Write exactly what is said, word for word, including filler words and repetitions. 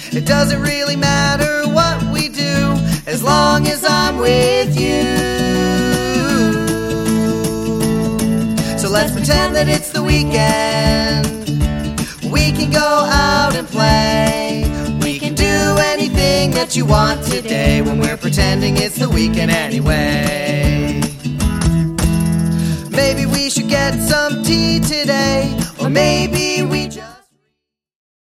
It doesn't really matter what we do, as long as I'm with you. So let's pretend that it's the weekend. We can go out and play. We can do anything that you want today, when we're pretending it's the weekend anyway. Maybe we should get some tea today, or maybe we just